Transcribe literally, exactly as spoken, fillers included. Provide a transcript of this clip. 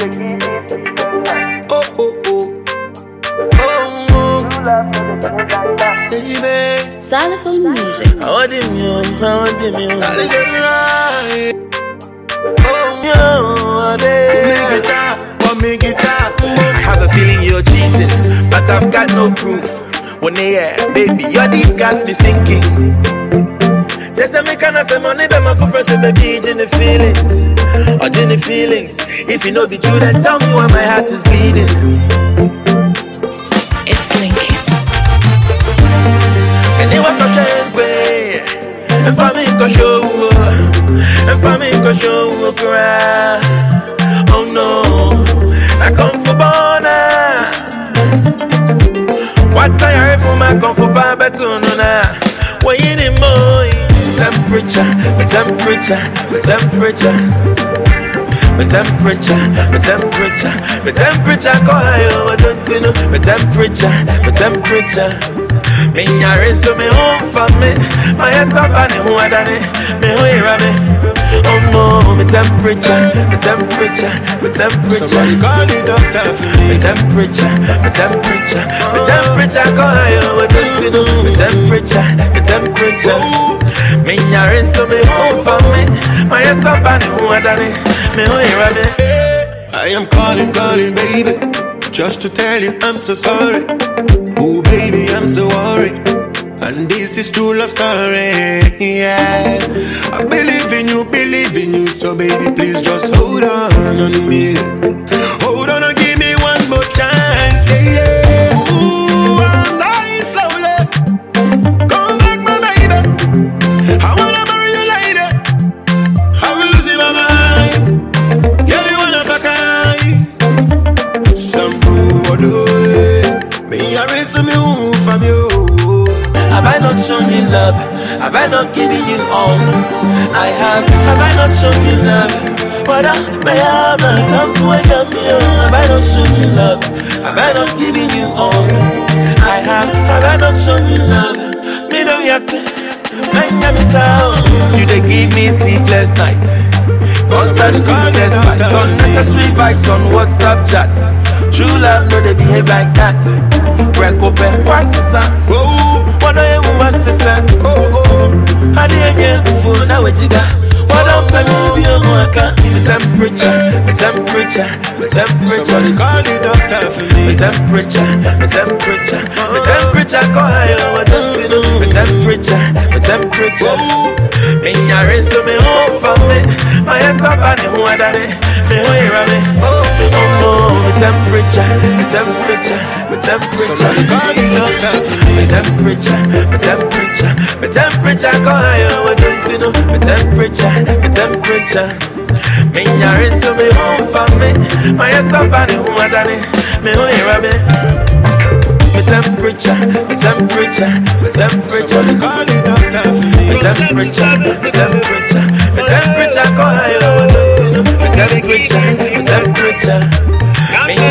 Oh, oh, oh. Oh, oh. Baby. Xylophone music. I want him, yo. I want him, yo. That is right. Oh, yo. Make it up. What make it up? I have a feeling you're cheating, but I've got no proof. When they yeah, baby, your deeds got me sinking. Say some me can say money, but my for fresh baby, Jenny feelings, or Jenny feelings. If you know be true, then tell me why my heart is bleeding. It's Linkin. And you want to share way, and for me to show, and for me to show, cry. Oh no, I come for bona. What I heard from my come for Baba to no na. When you need more temperature, my temperature, my temperature, my temperature, my temperature, my temperature. Go higher, don't you know? My temperature, my temperature. Me ya raise to me home for me. My ass up and who I done it. Me who you me. Oh no, my temperature, my temperature, my temperature. Somebody call the doctor for me. My temperature, my temperature, my temperature. Go higher, don't you know? My temperature, my temperature. Me ya raise to me home for me. My ass up and who I done it. Me who you me. I am calling, calling, baby, just to tell you I'm so sorry. Oh baby, I'm so worried, and this is true love story. Yeah, I believe in you, believe in you. So baby, please just hold on on me. Hold on and give me one more chance. Yeah, yeah. Ooh, I'm dying slowly. Come back, my baby. I wanna marry you lady. I'm losing my mind. You're the one of a kind. Some good. Me a race to me home from you. Have I not shown you love? Have I not given you all? I have. Have I not shown you love? What I may have not come to wake up me. Have I not shown you love? Have I not given you all? I have. Have I not shown you love? Me know you say, man, you sound. You they give me sleepless nights. Constant sleepless fights. Unnecessary vibes on WhatsApp chat. True love, no they behave like that. Break open, what's this? Oh, what do you want to say? Oh, oh, I didn't get the phone, now what you got? What up, baby, you want to the temperature, the temperature, the temperature. Somebody call the doctor for me. The temperature, the temperature, the temperature, call higher, what don't you know? The temperature, the temperature. Me ya raise to me home for me. My ass up and who I done it. Me who you me. Oh no, the temperature, the temperature, the temperature. Somebody call the doctor for me. The temperature, the temperature, the temperature, call higher, what don't you know? The temperature, the temperature. Me ya raise to me home for me. My ass up and who I done it. Me who you me. My temperature, my temperature, my temperature. Somebody call the doctor for me. My temperature, my temperature, my temperature. Go higher, don't you know? My temperature, my temperature. Me